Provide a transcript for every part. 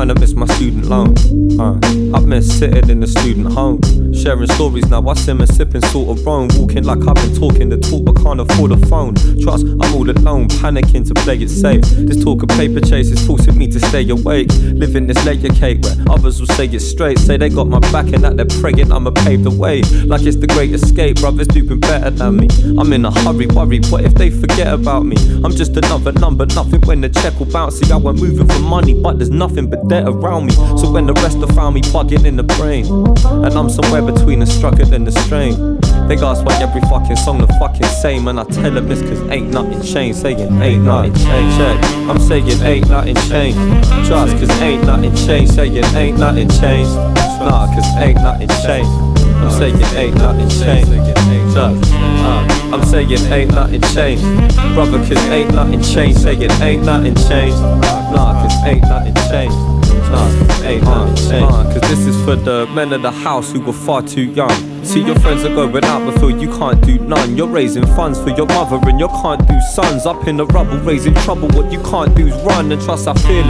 kinda miss my student loan. I've been sitting in the student home, sharing stories now. I simmer, sipping sort of wrong, walking like I've been talking the talk but can't afford a phone. Trust, I'm all alone, panicking to play it safe. This talk of paper chase is forcing me to stay awake, living this layer cake where others will say it straight, say they got my back and that they're praying I'ma pave the way, like it's the great escape. Brothers doing better than me. I'm in a hurry, worry, what if they forget about me? I'm just another number, nothing when the check will bounce. See, I went moving for money, but there's nothing but debt around me. So when the rest have found me bugging in the brain, and I'm somewhere between the struggle and the strain, they ask why every fucking song the fucking same, and I tell them it's cause ain't nothing changed. Saying ain't nothing changed. Check, I'm saying ain't nothing changed. Trust, cause ain't nothing changed. Saying ain't nothing changed. Nah, cause ain't nothing changed. I'm saying ain't nothing changed. Trust, I'm saying ain't nothing changed. Brother, cause ain't nothing changed. Saying ain't nothing changed. Nah, cause ain't nothing changed. Ain't nothing changed. Cause this is for the men of the house who were far too young. See, your friends are going out but feel you can't do none. You're raising funds for your mother and you can't do sons. Up in the rubble raising trouble, what you can't do is run. And trust, I feel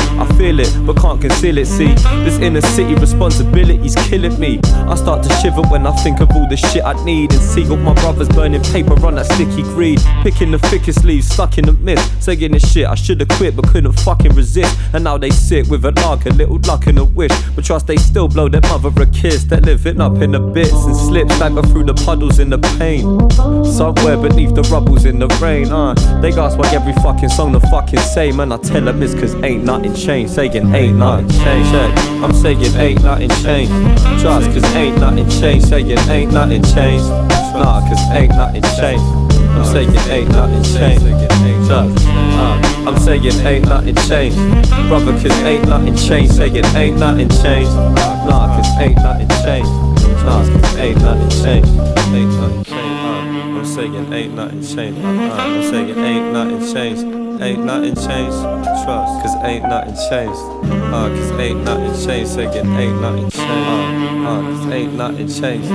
it, but can't conceal it. See, this inner city responsibility's killing me. I start to shiver when I think of all the shit I need, and see all my brothers burning paper on that sticky greed, picking the thickest leaves, stuck in the mist, saying this shit I should've quit but couldn't fucking resist. And now they sit with a lark, a little luck and a wish, but trust they still blow their mother a kiss. They're living up in the bits and slip, stagger through the puddles in the pain, somewhere beneath the rubbles in the rain. They ask why every fucking song the fucking same, and I tell them it's cause ain't nothing changed. Saying ain't nothing changed. I'm saying ain't nothing changed. Trust, cause ain't nothing changed. Saying ain't nothing changed. Nah, cause ain't nothing changed. I'm saying ain't nothing changed. Trust, I'm saying ain't nothing changed. Brother, cause ain't nothing changed. Saying ain't nothing changed. Nah, cause ain't nothing changed. Nah, cause ain't nothing changed. Ain't nothing changed. I'm saying ain't nothing changed. I'm saying ain't nothing changed. Ain't nothing changed. Trust, cause ain't nothing changed. Cause ain't nothing changed. Saying ain't nothing changed. Cause ain't nothing changed.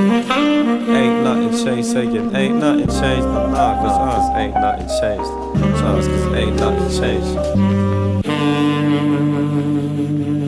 Ain't nothing changed. Saying ain't nothing changed. Cause ain't nothing changed. Trust, cause ain't nothing changed.